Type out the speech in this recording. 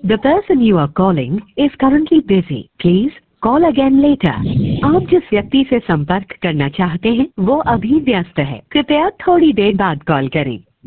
The person you are calling is currently busy. Please call again later. आप जिस व्यक्ति से संपर्क करना चाहते हैं वो अभी व्यस्त है, कृपया थोड़ी देर बाद कॉल करें।